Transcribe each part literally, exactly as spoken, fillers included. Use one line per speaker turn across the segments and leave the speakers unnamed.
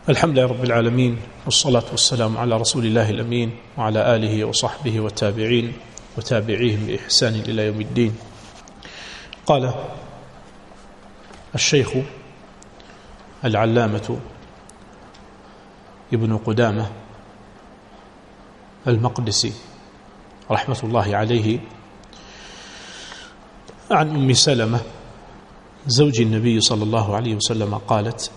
الحمد لله رب العالمين، والصلاة والسلام على رسول الله الأمين وعلى آله وصحبه والتابعين وتابعيهم بإحسان إلى يوم الدين. قال الشيخ العلامة ابن قدامة المقدسي رحمة الله عليه عن أم سلمة زوج النبي صلى الله عليه وسلم قالت: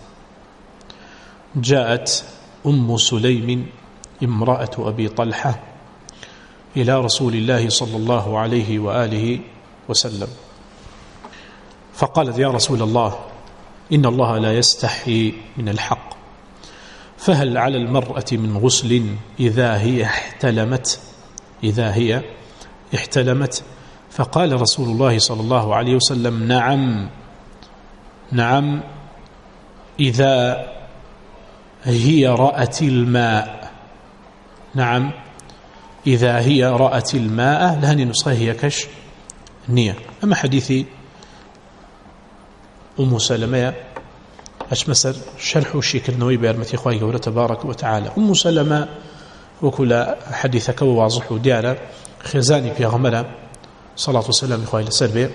جاءت أم سليم امرأة أبي طلحة إلى رسول الله صلى الله عليه وآله وسلم فقالت: يا رسول الله، إن الله لا يستحي من الحق، فهل على المرأة من غسل إذا هي احتلمت إذا هي احتلمت فقال رسول الله صلى الله عليه وسلم: نعم نعم إذا هي رأت الماء نعم إذا هي رأت الماء. لهني نسخة هي كش نية. أما حديثي أم سلمة أشمسر شرح الشيكل نوي بأرمتي إخوائي قولة تبارك وتعالى. أم سلمة وكل حديثك وواضح ديارة خزاني في غمرة صلاة والسلام إخوائي لسربي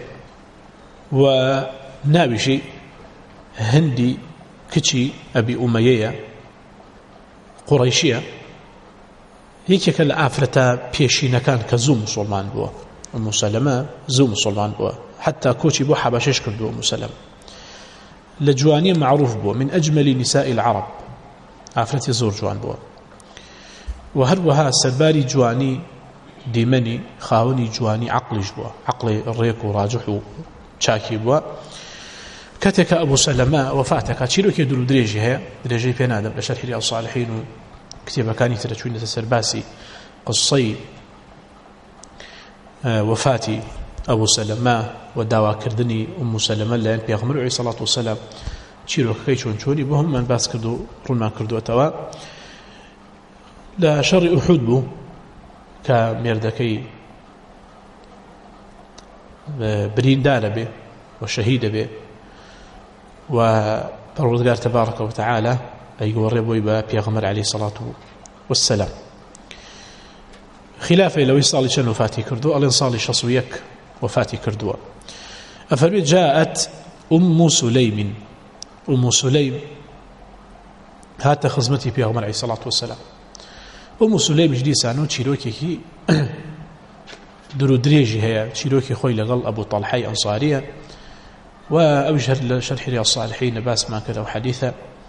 ونابشي هندي كتشي أبي أمية قريشية هيك كلا أفرتا بيشينا كان كزوم مسلمان بوا. أم سلمة زوم مسلمان بوا، حتى كوتشي بوا حباشش كردو. أم سلمة لجوانية معروف بوا، من أجمل نساء العرب، أفرتي زور جوان بوا. وهروها سرباري جواني ديمني خاوني جواني عقلي بوا، عقلي الريك وراجح وشاكي بوا. كاتك أبو سلمة وفاتك تشيلو كي درو دريجي هي دريجي بينادم لشرح رياض الصالحين وكتابة كانت ترشوين تسرباسي قصي وفاتي أبو سلمة وداوا كردني أم سلمة لأن بيغمروا عليه الصلاة والسلام تشيلو كيشون شوني بهم من باس كردو رنا كردو أتوا لا شر أحد بو كميردكي برين دار به وشهيد به، وبرودگار تبارك وتعالى أي قربوا يبقى بيغمر عليه الصلاة والسلام. خلافه لو يصالي شن وفاتي كردو ألين صالي شصويك وفاتي كردو. أفرمي جاءت أم سليم أم سليم هات خزمتي بيغمر عليه الصلاة والسلام. أم سليم جديسانو تشيروكي درو دريجي هي تشيروكي خوي لغل أبو طلحة أنصارية، وأوجه شرح رياض الصالحين باس ما كذا وحديثا،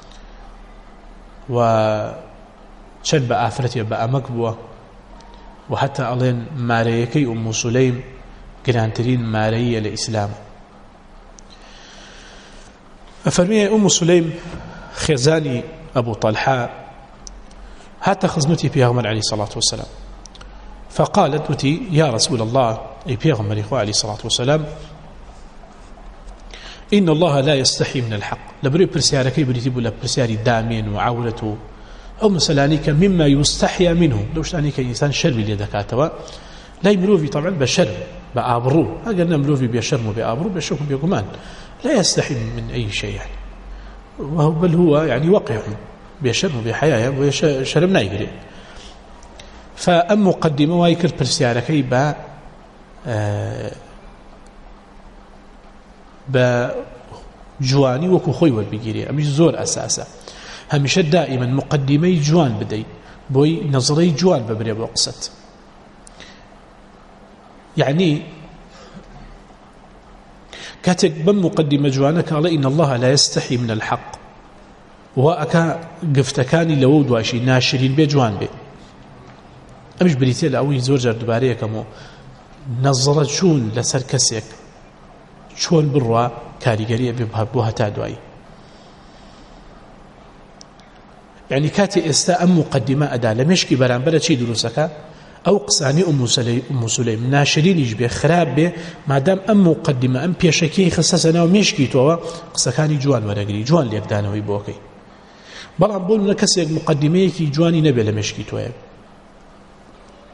وشد بقى أفرتي بقى مقبوة، وحتى ألين ماريكي أم سليم قرانترين مارية لإسلام. أفرمي أم سليم خزاني أبو طلحة حتى خزمتي بيغمر عليه الصلاة والسلام فقالت وتي: يا رسول الله، أي بيغمر إخوة عليه الصلاة والسلام، إن الله لا يستحي من الحق. لبري برسياركي بريتيبو لبرسياري دامين وعولته أو مسلانيك مما يستحيا منه. لو شتانيك إنسان شربي ليدكاتوا لا يمروفي طبعا بشر بأبرو، أقلنا مروفي بيشرمو بأبرو بيشوكو بيقمان، لا يستحي من أي شيء يعني، وهو بل هو يعني وقع بيشرمو بحياة وشرمنا يقري. فأم مقدمة وايكر برسياركي با آه بجواني وكو خوي والبقيري أمش زور أساسا هميشه دائما مقدمي جوان بدي بوي نظري جوان ببري بوقست. يعني كاتك بم مقدمة جوانك على إن الله لا يستحي من الحق، وأكا قفتكاني لود واشي ناشرين بجوان بي أمش بريتي لأوي زور جرد باريه كمو نظرة شون لسر كسيك شون بروا كاريگريه ببوها تادواي. يعني كاتي استا أم مقدمة أدا لمشكي برانبرا چي دروسكا أو قصاني أم سليم, أم سليم ناشرين يجبه خراب به مادام أم مقدمة أم بيشكي خصاصنا ومشكي توا قصكاني جوان ورقري جوان ليقدانوي بوكي بلان بول نكسيك مقدمة كي جواني نبي لمشكي توا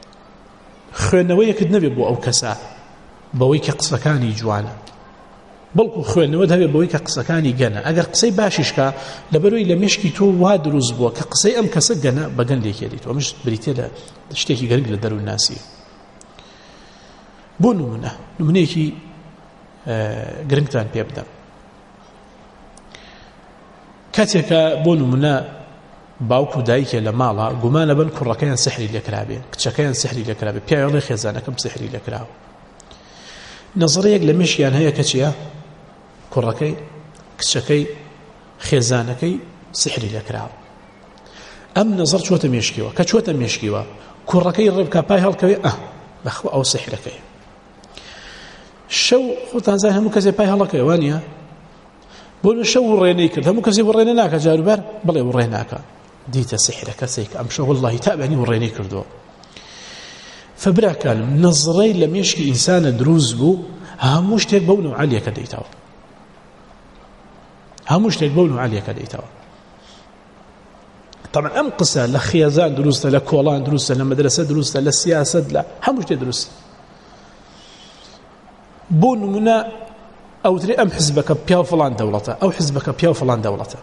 خوێندنەوەیەکت نەبێ بۆ ئەو کەسە بەوەی کە قسەکانی جوانە بەڵکو خوێندنەوە دەبێت بەوەی کە قسەکانی گەنە ئەگەر قسەی باشیشکە لەبەرەوەی لە مێشکی تۆ وا دروست بووە کە قسەی ئەم کەسە گەنە بەگەن لێکێریت ئەمەش بریتێ لە شتێکی گەرگ لە دەروون ناسی بۆ نمونە نمونەیەکی گرنگتان پێ بدەم کاتێکە بۆ نمونە باوک و دایکێ لە ماڵە گومانە بن کوڕەکەیان سحری لێکرابێ کچەکەیان سحری لێکرابێ پیاوەڵێ خێزانەکەم سحری لێکراوە نەزەرەیەک لە مێشکیان هەیە کە چییە کوڕەکەی کچەکەی خێزانەکەی سحری لێکراوە ئەم نەزەر چۆتە مێشکیوە کە چۆتە مێشکیوە کوڕەکەی ڕێبکە پای هەڵکەوێ ئە بەخوا ئەو سحرەکەی شەو خۆتان زای هەموو کەسێ پای هەڵەکەوێ وانە بۆ شەو ڕێنەی کرد هەموو کەسی ڕێنە ناکە جاروبەر بڵێ ڕێ ناکە دیتە سحرەکە سێک ئەم شەو واللهی تابانی ڕێنەی کردووە فبراکانم نەزڕەی لە مێشکی ئینسانە دروست بوو هەموو شتێک بەو نوعەلیەکە دەیتەوە هەموو شتێک بەو نوعەلیەکە دەیتەوە طبعا ئەم قسە لە خێزان دروستە لە کۆڵان دروستە لە مەدرسە دروستە لە سیاسەت لە هەموو شتێک دروستە بۆ نمونە ئەوترێ ئەم حزبەکە پیاو فڵان دەوڵەتە ئەو حزبەکە پیاو فڵان دەوڵەتە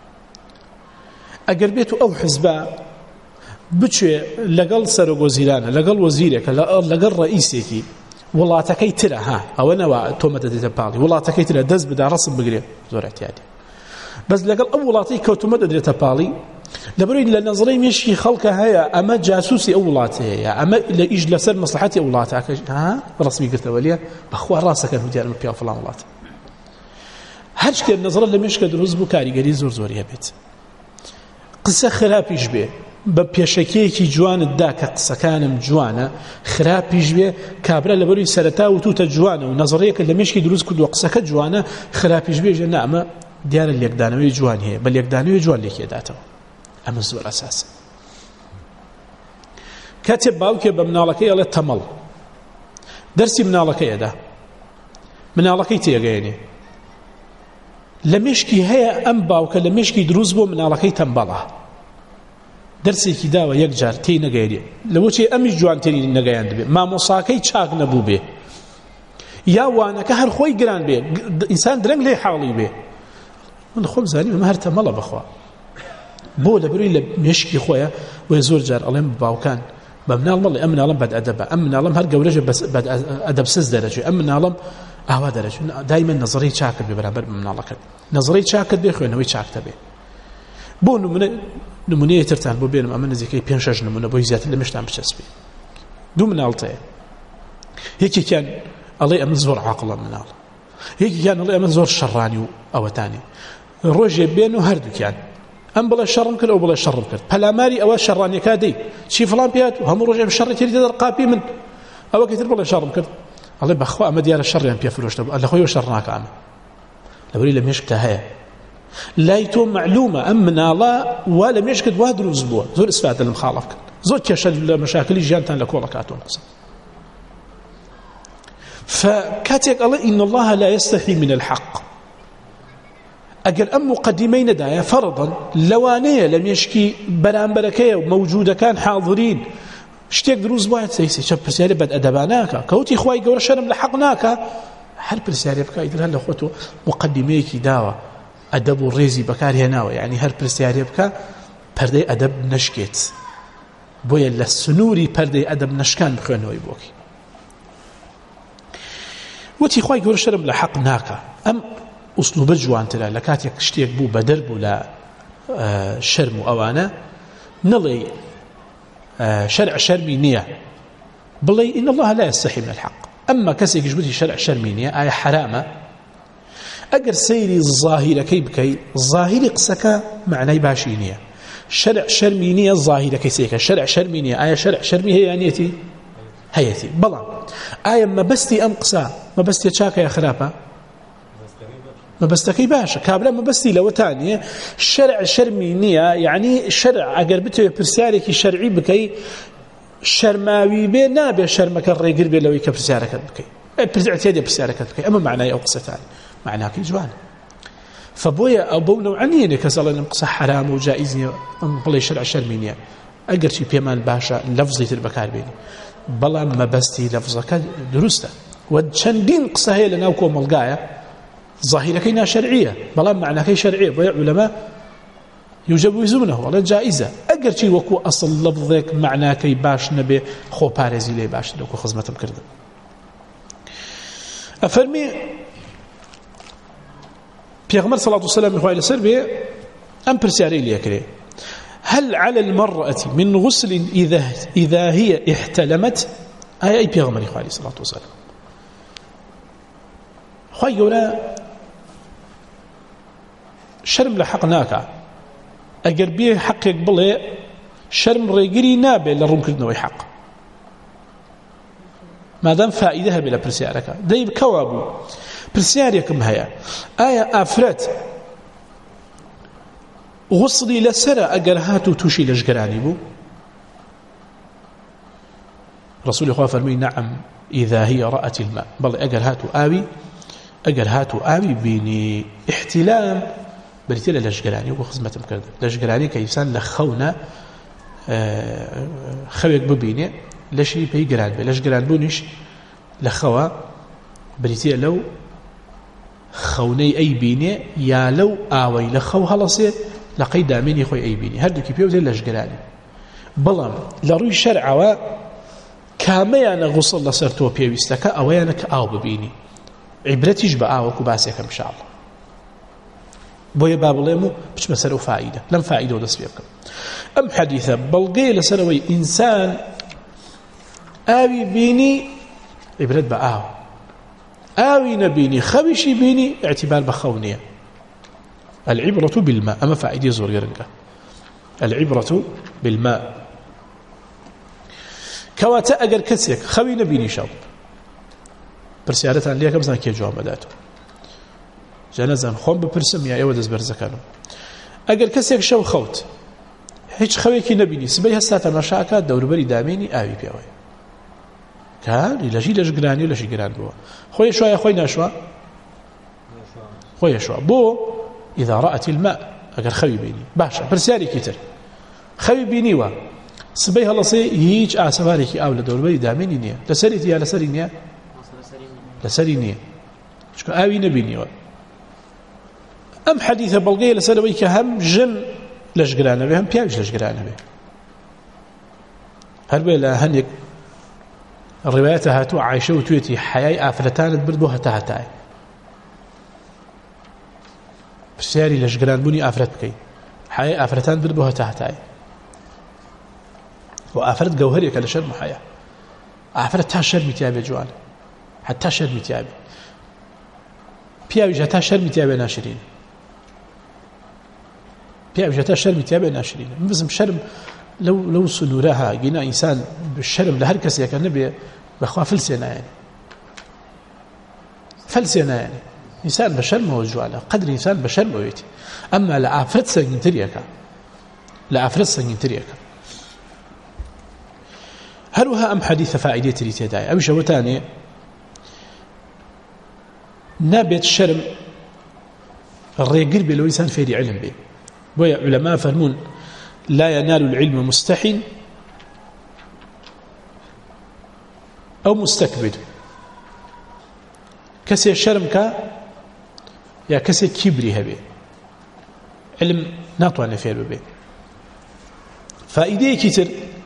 ئەگەر بێت و ئەو حزبە بچێ لەگەڵ سەرۆگۆزیرانە لەگەڵ وەزیرێکە لەگەڵ ڕئیسێکی وڵاتەکەی ترە ها ئەوە نەوە تۆمەتە دێتە پاڵی وڵاتەکەی ترە دەست بدا ڕەسم بگرێ زۆر احتیاطی بەس لەگەڵ ئەو وڵاتی کەوتومە دەدرێتە پاڵی لەبەرەوەی لە نەزڕەی مێشکی خەڵکە هەیە ئەمە جاسوسی ئەو وڵاتە هەیە ئەمە لە ئیش لەسەر مەسلحەتی ئەو وڵاتەکە ها ڕەسمی گرتەوە لێ بەخوا ڕاستەکەن دیارمە پیا فڵان وڵات هەر شتێک نەزڕە لە مێشکە دروست بوو کاریگەری زۆر زۆری هەبێت قسە خراپیش بێ بە پێشەکەیەکی جوانتدا کە قسەکانم جوانە خراپیش بێ کابرا لەبەروی سەرەتا وتوتە جوانە و نەزڕەیەکە لە مێشکی دروست کردووە قسەکە جوانە خراپیش بێژە نامە دیارە لێکدانەوەی جوان هەیە بە لێکدانەوەی جوان لێکێداتەوە ئەمە زۆر ئەساسە کاتێ باوکێ بە مناڵەکەی ئەڵێ تەمەڵ دەرسی مناڵەکەیەدا مناڵەکەی تێگەیەنێ لە مێشکی هەیە ئەم باوکە لە مێشکی دروست بۆ مناڵەکەی تەمبەڵە دەرسێکی داوە یەک جار تێی نەگەیرێ لەوەچێ ئەمیش جوانترین نەگەیان دەبێت مامۆساکەی چاک نەبوو بێ یا وانەکە هەر خۆی گران بێ ئینسان درەنگ لێ حاڵی بێ من خۆم زانیم ئەمە هەر تەمەڵە بەخوا بۆ لەبەروی لە مێشکی خۆیە وێ زۆر جار ئەڵێم باوکان بە مناڵ مەڵێ ئەم مناڵم بەد ئەدەبە ئەم مناڵم هەر گەورەژە بەد ئەدەبسز دەرەجێ ئەم مناڵم ئاوا دەرەجێ دایمەن نەزەرەی چاکت بێ بەرامبەر مناڵەکەت نەزەرەی چاکت بێ خوێنەوەی چاکتە بێ بۆ نمونە نمونەیە ترتان بۆ بێنم ئەمە نزیکەی پێنج شەش نمونە بۆی زیاتر لە مێشتان بچەسبێ دوو مناڵتەیە یەکێکیان ئەڵێ ئەمە زۆر عاقڵە مناڵ یەکێکیان ئەڵێ ئەمە زۆر شەڕانی و ئەوەتانی ڕۆژێ بێن و هەردووکیان ئەم بڵێ شەڕم کرد ئەو بڵێ شەڕم کرد پەلاماری ئەوە شەڕانیەکە دەی چی فڵان پێات و هەموو ڕۆژێ شەڕی تێری دەرقاپی من ئەوە کەتر بڵێ شەڕم کرد ئەڵێ بەخوا ئەمە دیارە شەڕیان پێ فرۆشتە بوو لە خۆیەوە شەڕ ناکە ئەمە لەبەری لە مێشکتە هەیە لای تۆ معلومە ئەم مناڵە وا لە مێشکت وا دروست بووە زۆر ئیسفادە لەم خاڵە بکەن زۆر کێشە لە مەشاکلی ژیانتان لە کۆڵە کاتۆن قسە فكاتيك الله إن الله لا يستحي من الحق أجل أم مقدمين دايا فرضا لوانية لم يشكي بران بركية موجودة كان حاضرين شتيك دروز بايت سيسي شاب برسياري بد أدباناك كوتي خواي قورا شرم لحقناك هل برسياري بكا إذن هل أخوته مقدميكي داوة أدب الريزي بكاري هناوة يعني هل برسياري بكا پردي أدب نشكيت بويا للسنوري پردي أدب نشكان بخوانوي بوكي وتي خواي قورا شرم لحقناك أم أسلوب جوان ترى لكاتيك شتيك بو بدرب ولا شرم أوانا نلي شرع شرمي نية بلي إن الله لا يستحي من الحق أما كسيك جبتي شرع شرمي نية آية حرامة أقر سيري الظاهرة كي بكي الظاهري قسكا معنى باشي نية شرع شرمي نية الظاهرة كي سيكا شرع شرمي نية آية شرع شرمي هي يعني هيتي بلا آية ما بستي أم قسا ما بستي تشاكا يا خرابة ما بستكي باشا كابلا ما بستي لو تانية شرع شرمي نية يعني شرع أقربته برسيارك شرعي بكي شرماوي بي نابي شرمك الرقر بي لو يكبرسيارك بكي اعتيادي برسيارك بكي أما معناه أو قصة تاني معناه كي جوان فبويا أو بو نوعانية كسالة نمقصة حرام وجائزية بلي شرع شرمي نية أقر شي بيمان باشا لفظي تربكار بيني بلا ما بستي لفظك درسته وچندين قصة هي لناوكو ملقايا ظاهركي ناشرعية بلا معناكي شرعية بيع علماء يجوزونه ولا جائزة أجر شيء وكو أصل لفظك معناكي باش نبي خو بارزي لي باش لو خدمتهم كرد أفرمي بيغمر صلى الله عليه وسلم يقول على سربي أم برسياري لي يكري هل على المرأة من غسل إذا إذا هي احتلمت أي أي بيغمر يقول عليه الصلاة والسلام خوي يقول شرم لحقناك أجر بيه حقك بلي شرم ريقري نابي للرم كردنوي حق ما دام فائدها بلا برسيارك دايب كوابو برسياركم هيا آية آفرات غصلي لسرى أجر هاتو توشي لشقراني بو رسول الله فرمي نعم إذا هي رأت الماء بل أجر هاتو آوي أجر هاتو آوي بيني احتلام بريتي لشقراني وخزمتهم كرد لشقراني كيسان لخونا خويك ببيني لشي بي قران بي لشقران بونيش لخوا بريتي لو خوني أي بيني يا لو آوي لخو هلسي لقي داميني خوي أي بيني هردو كي بيوزي لشقراني بلام لروي شرعوا كاميانا غصل لسرتو بيوستكا أويانك آو ببيني عبرتيش بآوك وباسيك إن شاء الله بويا بابليمو بش مسألة فائدة لم فائدة ودس بيبكم أم حديثة بلغي لسنوي إنسان آوي بيني عبرت بآو آوي نبيني خوشي بيني اعتبار بخونية العبرة بالماء أما فائدة زور يرنك العبرة بالماء كواتا أقر كسيك خوي نبيني شوب برسيارتان ليك بزان كي جواب داتو جنازان خۆم بپرسم یا ئێوە دەست بەرزەکەنم ئەگەر کەسێک شەو خەوت هیچ خەوێکی نەبینی سبەی هەستا تەماشاکە دەوروبەری دامێنی ئاوی پێوەیە کاری لەژی لەش گرانی و لەشی گران بووە خۆی شوایە خۆی ناشوە خۆی شوە بۆ إذا رأت الماء ئەگەر خەوی بینی باشە پرسیارێکی تر خەوی بینیوە سبەی هەڵەسێ هیچ ئاسەوارێکی ئاو لە دەوروبەری دامێنی نییە لەسەریت یا لەسەری نییە لەسەری نییە چکە ئاوی نەبینیوە أم حديث بلغي لسنوي كهم جن لشقرانه به هم بياوش لشقرانه به هل بلا هنيك الرواياتها تو عايشة وتويتي حياة آفرتان تبردوها تهتاي بسياري لشقران بني آفرت بكي حياة آفرتان تبردوها تهتاي وآفرت جوهريك لشر محياة آفرت تاشر متيابي جوان حتى تاشر متيابي بياوش تاشر متيابي ناشرين بيعجتا شرم تيابين ناشرين بزم شرم لو لو سنورها جينا إنسان بالشرم لهر كسي كان نبي بخوا فلسنا يعني فلسنا يعني إنسان بشرم هو جواله قدر إنسان بشرم ويتي أما لعفرت سنين تريكا لعفرت سنين تريكا هل وها أم حديث فائدة تريتي داي أو شو تاني نبت شرم الرجل بلو إنسان فيري علم به ويا علماء فرمون لا ينال العلم مستحن أو مستكبر كسي شرمك يا كسي كبري هبه علم ناطوانه فير به فائده كتير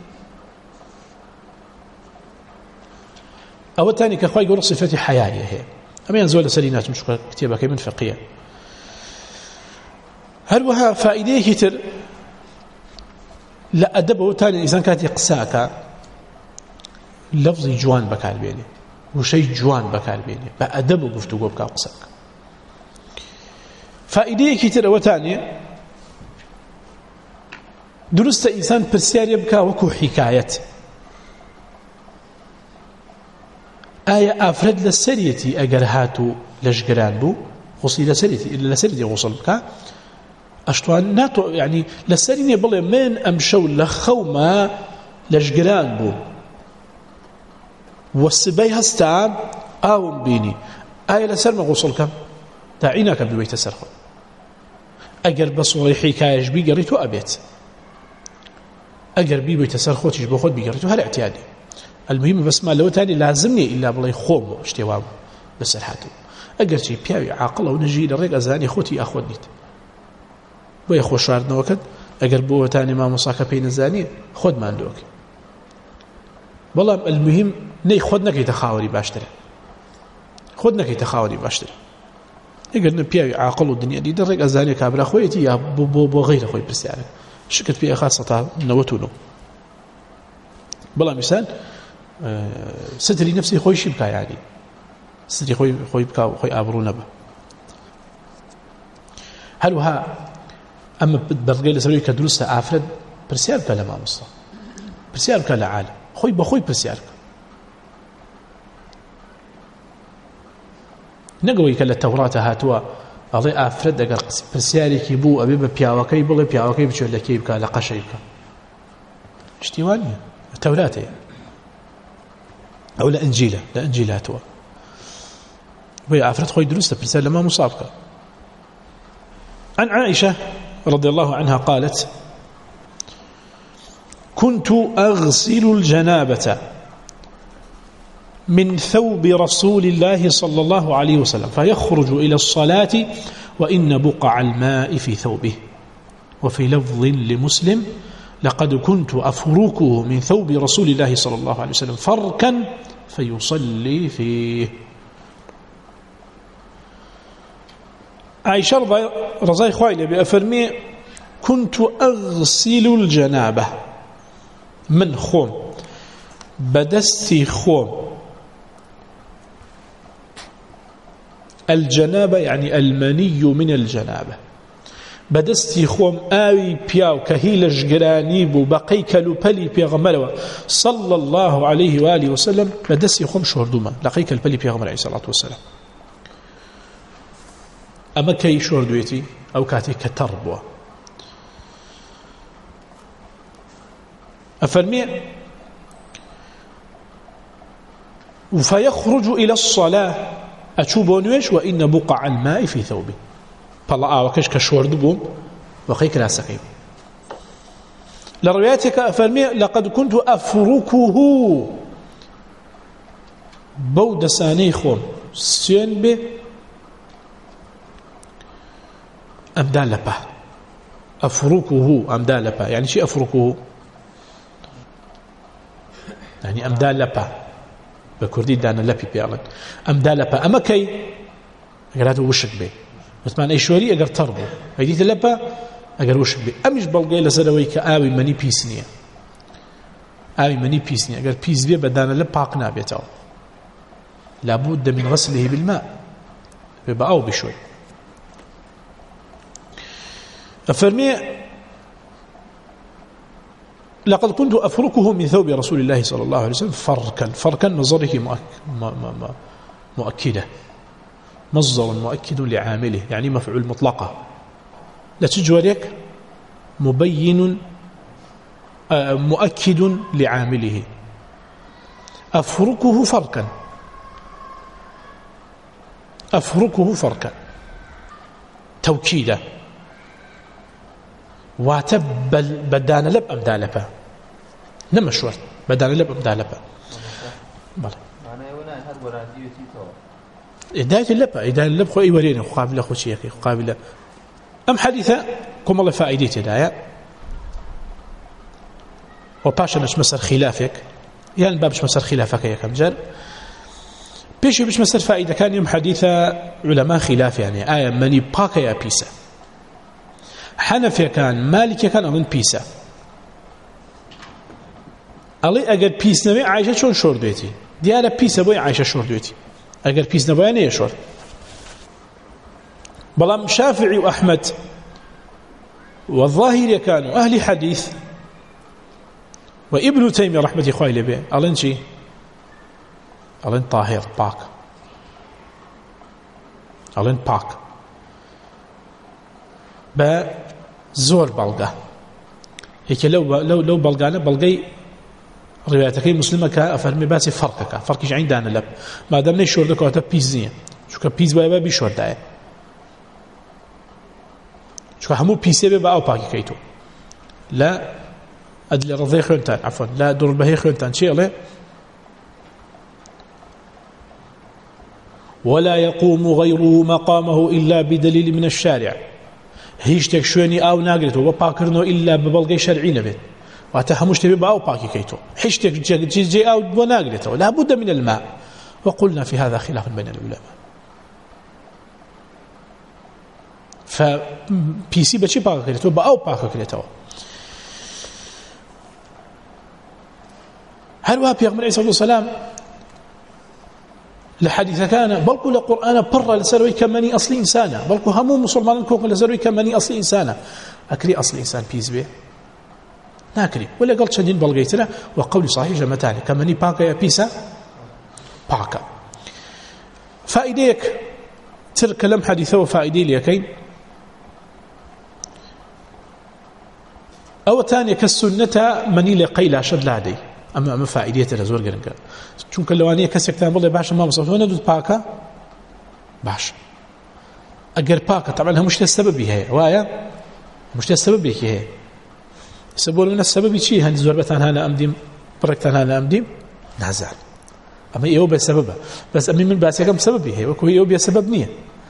أو تاني كخوي يقول صفة حياة هي أما ينزول سلينات مش كتابة من فقيه هل وها فائده كتير لا أدبه تاني الإنسان كانت يقساك لفظي جوان بكار بيني وشيء جوان بكار بيني بأدبه قفتو قوبك أقساك فائده كتير وتاني درست إنسان برسيار يبكى وكو حكاية آية أفرد للسريتي أقرهاتو لشقران بو غصي لسريتي إلا لسريتي غصل بكى أشتوان ناتو يعني لسريني بلي من أمشو لخوما لشقران بو والسبي هستان آوم بيني آية لسر ما غصل كم داعيناك ببيت سرخو أقر بصوري حكاية بي قريتو أبيت أقر بي بيت سرخو تجبو خود بي قريتو هل اعتيادي المهم بس ما لو تاني لازمني إلا بلي خوم اشتوام بسرحاتو ئەگەرچی پیاوی عاقڵە و نەژی لە ڕێک ئەزانی خۆتی ئاخۆت نیت بۆیە خۆشاردنەوەکەت ئەگەر بۆتانی مامۆساکە پێی نەزانیە خۆت ماندۆکە بەڵام المهم نەی خۆت نەکەیتە خاوەری باشترە خۆت نەکەیتە خاوەری باشترە ئەگەر نە پیاوی عاقڵ و دنیا دیدە ڕێک ئەزانێ کابرا خۆیەتی یا بۆ بۆ بۆ غەیرە خۆی پرسیارە شکت پێ ئەخات سەتا نەوەت و نۆ بەڵام میسال ستری نفسی خۆیشی بکە یانی ستری خۆی خۆی بکە و خۆی ئابڕوو نەبە هەروها ئەمە بەڵگەی لەسەرەوەی کە دروستە ئافرەت پرسیار بکە لە مامۆستا پرسیار بکە لە عالم خۆی بە خۆی پرسیار بکە نەگەوەی کە لە تەوراتە هاتووە ئەڵێ ئافرەت ئەگەر پرسیارێکی بوو ئەبێ بە پیاوەکەی بڵێ پیاوەکەی بچێت لە کێی بکە لە قەشەی بکە شتیوان نییە تەوراتەیە ئەو لە ئەنجیلە لە ئەنجیل هاتووە بۆیە ئافرەت خۆی دروستە پرسیار لە مامۆستا بکە. عن عائشة رضي الله عنها قالت كنت أغسل الجنابة من ثوب رسول الله صلى الله عليه وسلم فيخرج إلى الصلاة وإن بقع الماء في ثوبه. وفي لفظ لمسلم لقد كنت أفركه من ثوب رسول الله صلى الله عليه وسلم فركا فيصلي فيه. عائشة رضي خوالي بأفرمي كنت أغسل الجنابة من خوم بدستي خوم الجنابة يعني المني من الجنابة بدستي خوم آوي بياو كهيلش جرانيب بقي كالوبلي بيغمروا صلى الله عليه وآله وسلم بدستي خوم شهردوما لقيك البلي بيغمر عليه الصلاة والسلام أما كي شهردويتي أو كاتي كتربوا أفرمي فيخرج إلى الصلاة أتشوبونيش وإن بقع الماء في ثوبه فالله وكش كشورد بوم وقيك لا سقيم لرواياتك أفرمي لقد كنت أفركه بود سانيخون سين به أمدان لبه أفركه أمدان لبه يعني شيء أفركه يعني أمدان لبه بكردي دانا لبي بيعلن أمدان لبه أما كي أقر هذا وشك به وثمان أيشوري أقر تربو هيديت لبه أقر وشك به أمش بلغي لسروي كآوي مني بيسنية آوي مني بيسنية أقر بيس بيه بدانا لباق نابيته لابد من غسله بالماء ببقاو بشوي أفرمي لقد كنت أفركه من ثوب رسول الله صلى الله عليه وسلم فركا فركا مصدره مؤكدة مصدر مؤكد لعامله يعني مفعول مطلقة لا تجوريك مبين مؤكد لعامله أفركه فركا أفركه فركا توكيدا واتب بدان لب أم دالبا نمشور بدان لب أم دالبا بله إداية اللب إداية اللب خو إيورين قابلة خو شيخي قابلة أم حديثة كم الله فائدة إداية وباشنش مسر خلافك يعني بابش مسر خلافك يا كم جر بيش بيش مسر فائدة كان يوم حديثة علماء خلاف يعني آية مني باكا يا بيسا حنفي كان مالك كان أمن بيسا ألي أجر بيس نبي عايشة شون شور دويتي ديارة بيسا بوي عايشة شور دويتي أجر بيس نبي أنا يشور بلام شافعي وأحمد والظاهر كانوا أهل حديث وابن تيمية رحمة إخوائي لبيه ألين شي ألين طاهر باك ألين باك با زور بلغة هيك لو لو لو بلغانه بلغي روايتك مسلمه كافرمي باسي فرقك فرقش عندنا لب ما دام نشور دك اتا بيزنيه شو كبيز بابا بيشور داي شو همو بيسي بابا او باكي كيتو لا ادل رضي خنتان عفوا لا دور به خنتان شي له ولا يقوم غيره مقامه إلا بدليل من الشارع هیچ تێک شوێنی ئاو ناگرێتەوە بە پاکردنەوە ئیلا بە بەڵگەی شەرعی نەبێت واتە هەموو شتێ بێ بە ئاو پاکی کەیتەوە هیچ تێک جێ ئاو بۆ ناگرێتەوە لا بد من الماء وقلنا في هذا خلاف بين العلماء ف پیسی بچی پاک کردێتەوە بە ئاو پاک کردێتەوە هەروەها پێغەمبەر عەلەیهی سەڵاتو وەسەلام لحديثكان بلكو لقرآن بر لسروي كمني أصل إنسانا بلكو همو مسلمان كوكو لسروي كمني أصل إنسانا أكري أصل إنسان بيز به ناكري ولا قلت شدين بلغيتنا وقولي صحيح جمتاني كمني باكا يا بيسا باكا فائديك تلك لم حديثه وفائدي ليكين أو تاني كالسنة مني لقيل عشر لادي أما أما فائديته لزور قرنقا چونك اللوانية كسيك تان بله باشا ما مصطفى ندود باكا باشا أقر باكا طبعا مش السبب هي وايا مش السبب هي سبب من السبب شيء هندي زوربتان هانا أمديم بركتان هانا أمديم نازل أما إيوه بسببه بس أمي من باسي كم سبب هي وكو إيوه بسبب نية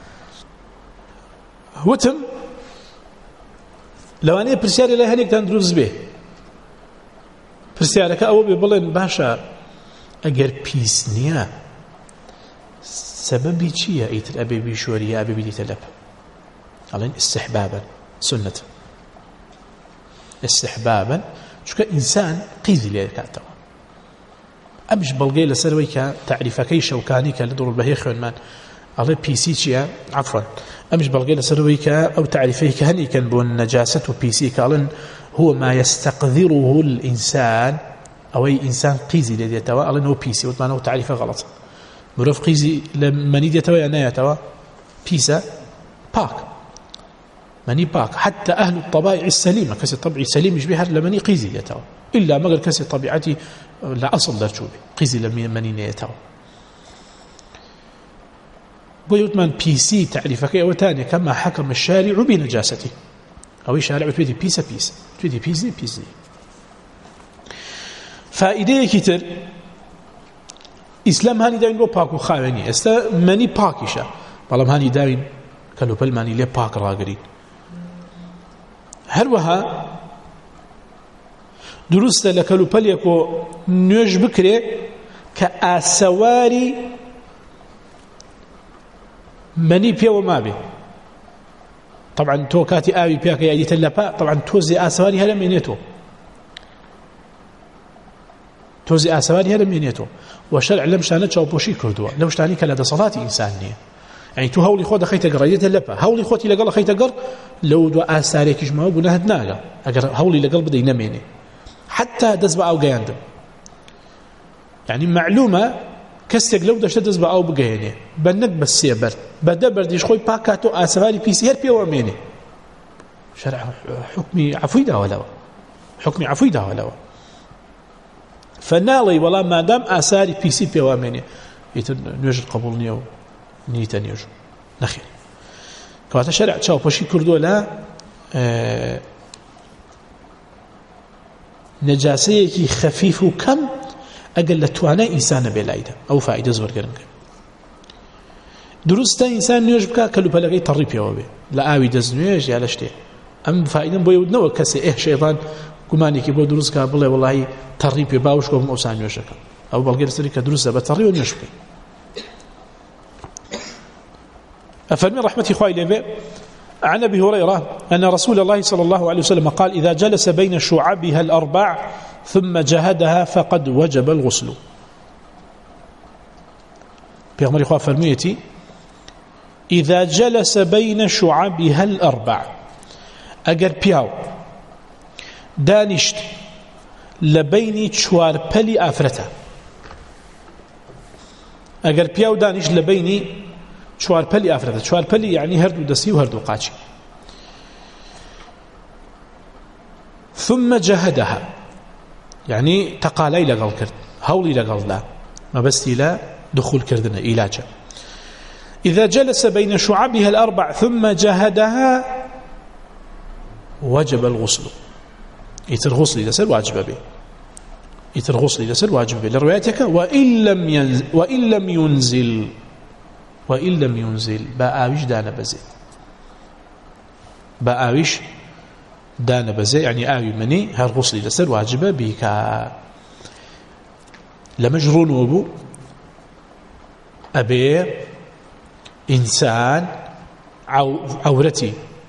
وتم لوانية برسياري لا هنيك تندروز به پرسیارەکە ئەوە بێ بڵێن باشە ئەگەر پیس نییە سەبەبی چییە ئیتر ئەبێ بیشۆریە ئەبێ بیدیتە لەپ ئەڵێن استحبابا سنەت استحبابا چونکە ئینسان قیزی لێ دەکاتەوە ئەمش بەڵگەی لەسەرەوەی کە تعریفەکەی شەوکانی کە لە دڵبەهەی خوێنمان ئەڵێ پیسی چییە عەفوەن ئەمش بەڵگەی لەسەرەوەی کە ئەو تعریفەی کە هەنیکەن بۆ نەجاسەت و پیسی کە ئەڵێن هو ما يستقذره الإنسان أو أي إنسان قيزي لدي يتوى ألا أنه بيسي وطمانه تعريفه غلط مروف قيزي لمني يتوى يعني يتوى بيسا باك مني باك حتى أهل الطبائع السليمة كسي طبعي سليم يشبه لمني قيزي يتوى إلا مقر كسي طبيعتي لا أصل درجوبي قيزي لمني يتوى بيوتمان بيسي تعريفك أو تاني كما حكم الشارع بنجاسته أو شارع تودي بيسا بيسا تودي بيزني بيزني فائدة كتير إسلام هاني داين بو باكو خاواني استا مني باكيشا بلام هاني داين كالو بل ماني لي باك راقرين هروها درست لكالو بل يكو نيوش بكري كأسواري مني بيو ما بي طبعا تو كاتي آوي بياك يا أيدي تلبا طبعا توزي آسواري هلا مينيتو توزي آسواري هلا مينيتو وشرع لمشانة شاوبوشي كردوا لمشتاني كلا دا صلاة إنسانية يعني تو هولي خود خيتا قر أيدي تلبا هولي خوتي لقل خيتا قر لو دو آساري كجمعو بناه دناغا أقر هولي لقل بدي نميني حتى دزبا أو قياندم يعني معلومة كسيك لو دشت دزبا أو بقيني بنك بس سيبر بدا برديش خوي باكاتو آسواري بيسير بيواميني شرع حكمي عفوي دا ولو حكمي عفوي دا ولو فنالي والله ما دام آساري بيسي بيواميني يتن نيوجد قبول نيو نيتا نيوجد نخير كواتا شرع تشاو باشي كردو لا اه نجاسيكي خفيف وكم أقل لتوانا إنسان بلايدا أو فائدة زور قرنك درستا إنسان نيوش بكا كلو بلغي طريب يوابي لا آوي دزنويش يا لشتي أم فائدة بو يودنو كسي إيه شيطان كماني كي بو درسكا بلي والله طريب يباوش كوم أوسان نيوشك أو بلغي لسريكا درستا بطريب ونيوشك أفرمي رحمتي خواهي لبي عن أبي هريرة أن رسول الله صلى الله عليه وسلم قال إذا جلس بين شعبها الأربع ثم جهدها فقد وجب الغسل بيغمر إخوة فرميتي إذا جلس بين شعبها الأربع أجر بياو دانشت لبيني شوار بلي آفرته أجر بياو دانشت لبيني شوار بلي آفرته شوار بلي يعني هردو دسي وهردو قاتش ثم جهدها يعني تقالي لقل كرد هولي لقل لا ما بس لا دخول كردنا إلاجة إذا جلس بين شعبها الأربع ثم جهدها وجب الغسل يتر غسل يسر واجب به يتر غسل يسر واجب به لروايتك وإن لم ينزل, وإن لم ينزل وإن لم ينزل بآويش دان بزي بآويش دان بزي يعني آوي مني هر غسلي لسر واجبة بك لمجرون وبو أبي إنسان عورتي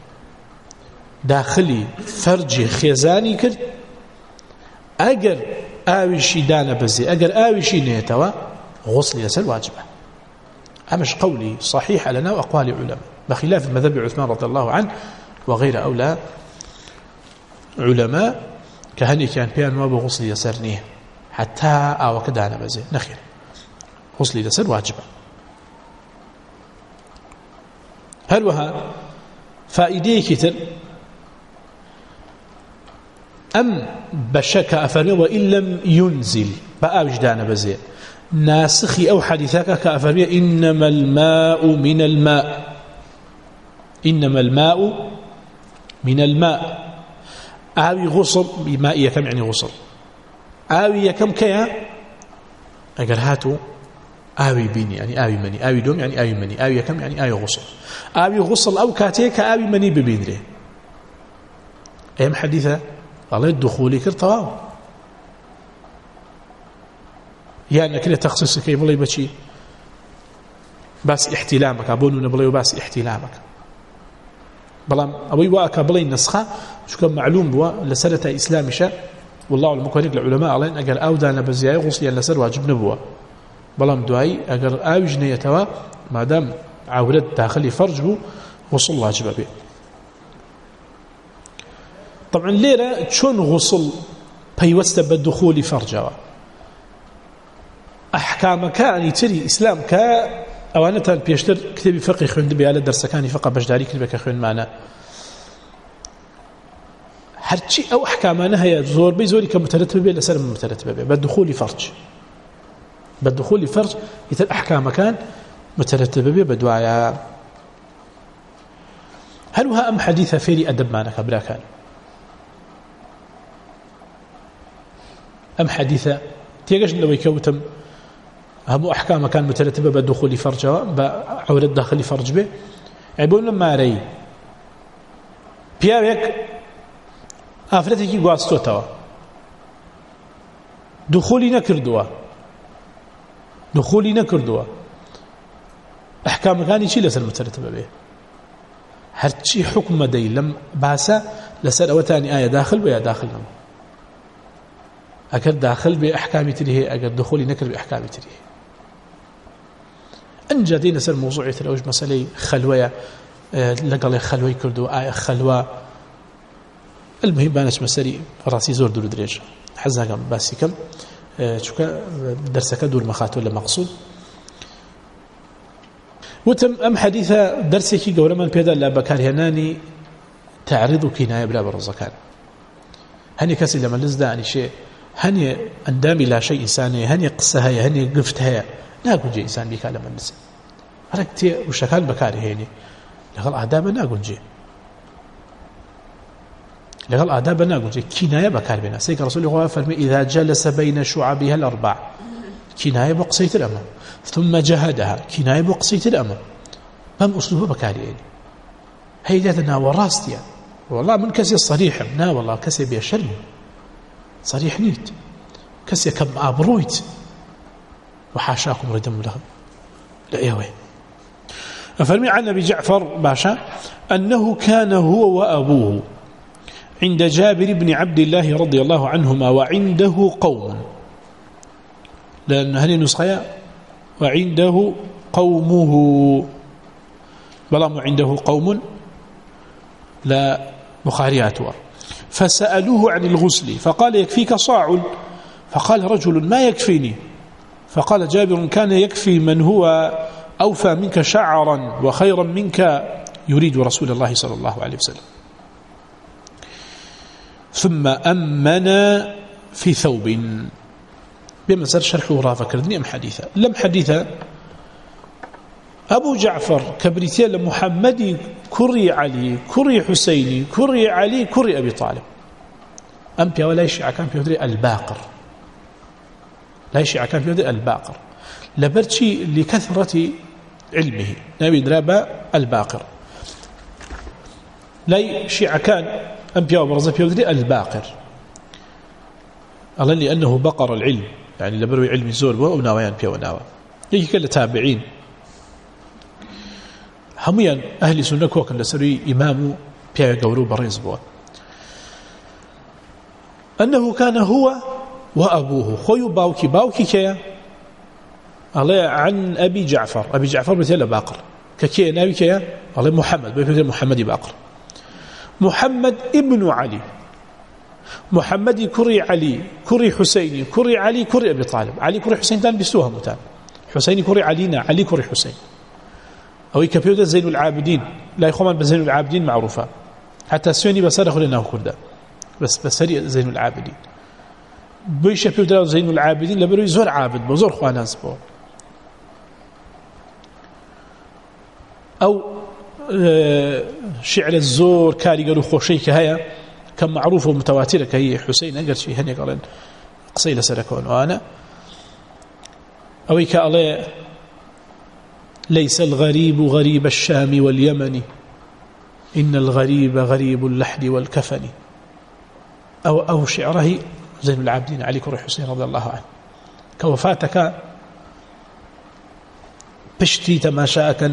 داخلي فرجي خيزاني كرد أجر آويشي دان بزي أجر آويشي نيتوا غسلي لسر واجبة أمش قولي صحيح لنا وأقوال علماء بخلاف المذهب عثمان رضي الله عنه وغير أولى علماء كهني كان بيان وابو غسل يسرنيه حتى أو كده أنا بزي نخير غسل يسر واجبة هل وها فائدة كتر أم بشك أفرمي وإن لم ينزل بقى وجدان بزي ناسخي أو حديثك كأفرمي إنما الماء من الماء إنما الماء من الماء آوي غسل بماء يكم يعني غسل آوي يكم كيا أقر هاتو آوي بيني يعني آوي مني آوي دوم يعني آوي مني آوي يكم يعني آوي غسل آوي غسل أو كاتيك آوي مني ببينري أيام حديثة الله الدخولي كرتواو يعني كده تخصيص كي بلي بشي بس احتلامك أبونو نبلي وبس احتلامك بلام أبوي واك بلي النسخة شو كان معلوم بوا لسنة إسلام شاء والله المكونيك العلماء علين أجر أودانا بزياء غسليا لسر واجب نبوا بلام دعاي أجر أوج نيتوا ما دام عورت داخلي فرجه غسل واجب به طبعا ليلة شون غسل بيوست بالدخول فرجه أحكام كان يتري إسلام كا أوانة بيشتر كتابي فقه خوند بياله درس كاني فقه بجداري كلبك خوند معنا هرشي أو أحكامنا هي زور بي زوري كمترتبة بي لسر مترتبة بي بالدخول فرج بالدخول فرج يتر أحكام كان مترتبة بي بدوايا هل وها أم حديثة فيري أدب معنا كبرا كان أم حديثة تيجش لو يكوتم هم أحكام كان مترتبة بالدخول فرج بعورة داخل فرج به يقول لما رأي بيارك أفرتك قاستوتوا دخولي نكردوا دخولي نكردوا أحكام كان يشي لسر مترتبة به هرشي حكم دي لم باسا لسر أوتاني آية داخل ويا داخل نم أكر داخل بأحكام تريه أكر دخولي نكر بأحكام تريه أنجا دينا سر موضوعية الأوج مسألة خلوية لقال خلوي كردو آية خلوة المهم بانش مسألة راسي زور دور دريج حزنا قام باسي كم شوكا درسك دور مخاطو ولا مقصود وتم أم حديثة درسك قول من بيدا لا بكارهناني تعرض كناية بلا برزكان هني كسي لما لزدا عن شيء هني أندامي لا شيء إنساني هني قصها هني قفتها ناقول جي إنسان بك لما نسى هركتي وشكال بكاري هيني لغل آداب ناقول جي لغل آداب ناقول جي كناية بكار بنا سيك رسول الله فرمي إذا جلس بين شعبها الأربع كناية بقصيت الأمر ثم جهدها كناية بقصيت الأمر فهم أسلوبه بكاري هيني هي ذاتنا وراستيا والله من كسي الصريح نا والله كسي بيشرم صريح نيت كسي كم أبرويت وحاشاكم ردم لهم لا يا وين أفرمي عن أبي جعفر باشا أنه كان هو وأبوه عند جابر بن عبد الله رضي الله عنهما وعنده قوم لأن هذه النسخة وعنده قومه بلام عنده قوم لا بخارياتها فسألوه عن الغسل فقال يكفيك صاع فقال رجل ما يكفيني فقال جابر كان يكفي من هو أوفى منك شعرا وخيرا منك يريد رسول الله صلى الله عليه وسلم ثم أمن في ثوب بمسار شرحه رافا كردني أم حديثة لم حديثة أبو جعفر كبريتيا لمحمد كري علي كري حسيني كري علي كري أبي طالب أم بيا ولا يشيع كان في يدري الباقر لا يشيع كان في يدري الباقر لبرتشي لكثرة علمه نبي درابة الباقر لا شيعة كان أنبياء وبرزة بيودري الباقر الله لأنه بقر العلم يعني لبروي علم الزور وناويان بيا وناوى يجي كل تابعين هميا أهل سنة كوكا لسري إمام بيا قورو بريز بوا أنه كان هو وأبوه خوي باوكي باوكي كيا الله عن أبي جعفر أبي جعفر مثل باقر ككيا نبي كيا الله محمد بيقول محمد باقر محمد ابن علي محمد كري علي كري حسين كري علي كري أبي طالب علي كري حسين تان بسوها متان حسين كري علينا علي كري حسين أو يكبيودا زين العابدين لا يخوان بزين العابدين معروفة حتى السوني بسر خلنا كردا بس بسري زين العابدين بيش بيودا زين العابدين لبرو يزور عابد بزور خواناز بو أو شعر الزور كاري قالوا خوشي كهيا كم معروف ومتواترة كهي حسين أقل شيء هني قالن قصيلة سركون وأنا أويك الله ليس الغريب غريب الشام واليمن إن الغريب غريب اللحد والكفن أو, أو شعره زين العابدين علي كري حسين رضي الله عنه كوفاتك بشتي تماشاءك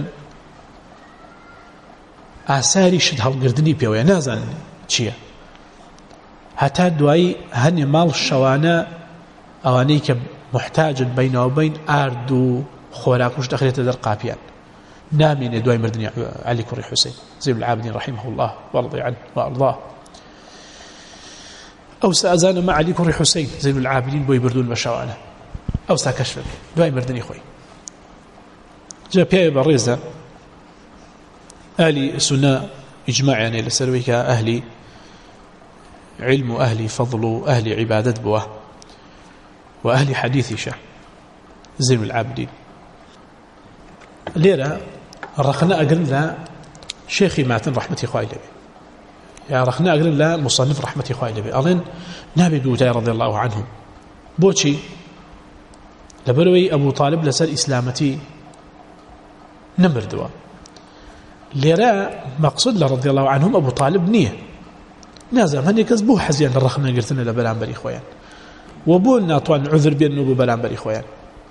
آثاری شد هەڵگرتنی پێوەیە نازانن چییە هەتا دوایی هەنێ ماڵ شەوانە ئەوانەی کە محتاجن بەینەوەبین ئارد و خۆراکوش دەخرێتە دەر قاپیان نامێنێ دوای مردنی علی کوڕی حوسین زین العابدین رحمه الله ورضي عنه وأرضاه ئەوسا ئەزانە مە علی کوڕی حوسین زین العابدین بۆی بردوون بە شەوانە ئەوسا کەشف دوای مردنی خۆی جا پێی بەڕێزە أهل سنة إجماع يعني لسرويك أهل علم أهل فضل أهل عبادة بوه وأهل حديث شاه زين العابدين ليرة رخنا أقل لا شيخي ماتن رحمتي خوالي بي يا رخنا أقل لا مصنف رحمتي خوالي بي أظن نابي دوتاي رضي الله عنهم بوشي لبروي أبو طالب لسر إسلامتي نمر دوا ليرا مقصود رضي الله عنهم أبو طالب نية نازم هني كذبوه حزيان الرخنا قلتنا لبلان بري خويان وبولنا طوال عذر بين نبو بلان بري خويان